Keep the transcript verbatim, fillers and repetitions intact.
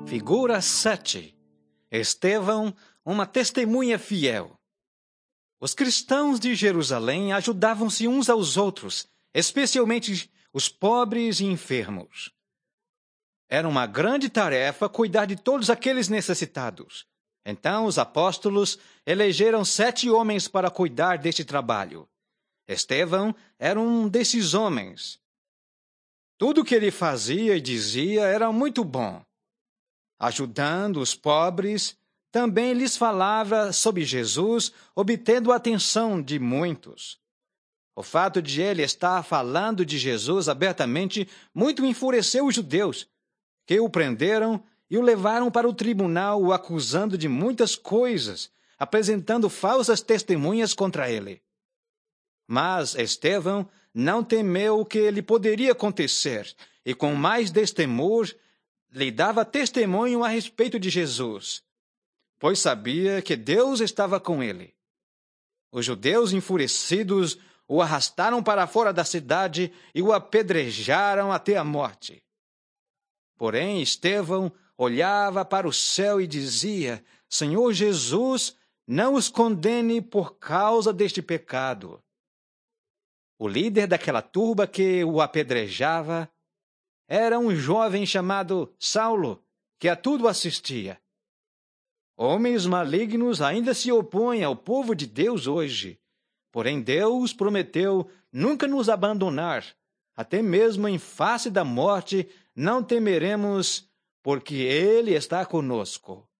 Figura sete. Estevão, uma testemunha fiel. Os cristãos de Jerusalém ajudavam-se uns aos outros, especialmente os pobres e enfermos. Era uma grande tarefa cuidar de todos aqueles necessitados. Então os apóstolos elegeram sete homens para cuidar deste trabalho. Estevão era um desses homens. Tudo o que ele fazia e dizia era muito bom. Ajudando os pobres, também lhes falava sobre Jesus, obtendo a atenção de muitos. O fato de ele estar falando de Jesus abertamente muito enfureceu os judeus, que o prenderam e o levaram para o tribunal, o acusando de muitas coisas, apresentando falsas testemunhas contra ele. Mas Estevão não temeu o que lhe poderia acontecer e, com mais destemor, lhe dava testemunho a respeito de Jesus, pois sabia que Deus estava com ele. Os judeus enfurecidos o arrastaram para fora da cidade e o apedrejaram até a morte. Porém, Estevão olhava para o céu e dizia: Senhor Jesus, não os condene por causa deste pecado. O líder daquela turba que o apedrejava era um jovem chamado Saulo, que a tudo assistia. Homens malignos ainda se opõem ao povo de Deus hoje. Porém, Deus prometeu nunca nos abandonar. Até mesmo em face da morte, não temeremos, porque Ele está conosco.